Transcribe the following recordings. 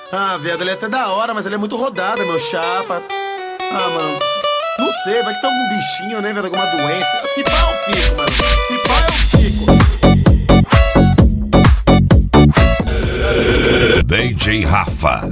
Ah, viado, ele é até da hora, mas ele é muito rodada, meu chapa. Ah, mano, não sei, vai que tem algum bichinho, né, velho, alguma doença. Se pá eu fico, mano, se pá eu fico. DJ Rafa.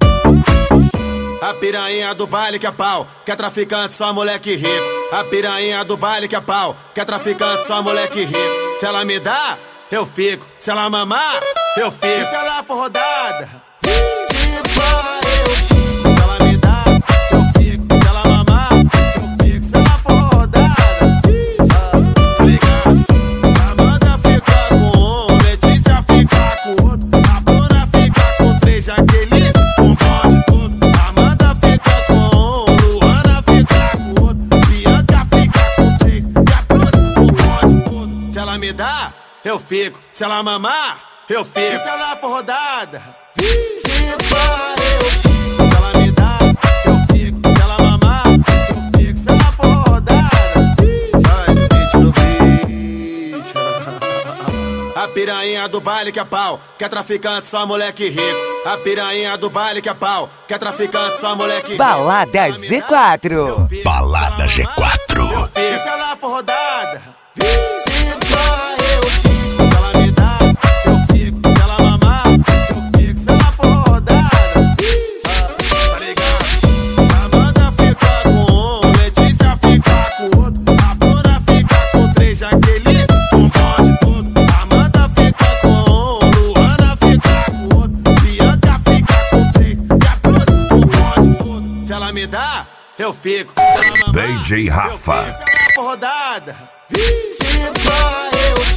A piranha do baile que é pau, que é traficante, só moleque rico. A piranha do baile que é pau, que é traficante, só moleque rico. Se ela me dá, eu fico. Se ela mamar, eu fico. E se ela for rodada, se pá, eu fico. Se ela me dá, eu fico. Se ela mamar, eu fico. Se ela for rodada, tá ligado? Amanda fica com um, Letícia fica com outro, a Bruna fica com três, Jaqueline com pode todo. Amanda fica com um, Luana fica com outro, Bianca fica com três, e a Bruna com pode todo. Se ela me dá, eu fico. Se ela mamar, eu fico. E se ela for rodada, se pá, eu fico. Se ela me dá, eu fico. Se ela mamar, eu fico. Se ela for rodada, vai no beat, no beat. A piranha do baile que é pau, que é traficante, só moleque rico. A piranha do baile que é pau, que é traficante, só moleque rico. Balada G4. Balada G4. E se ela for rodada, se pá, eu fico. Se ela me dá, eu fico. Se ela mamar, eu fico. Se ela for rodada, tá ligado? Amanda fica com um, Letícia fica com outro, a Bruna fica com três, Jaqueline com pode todo. Amanda fica com um, Luana fica com outro, Bianca fica com três, e a Bruna com pode todo. Se ela me dá, eu fico. Se ela mamar, DJ Rafa. eu fico. Se ela for rodada, se pá, eu fico.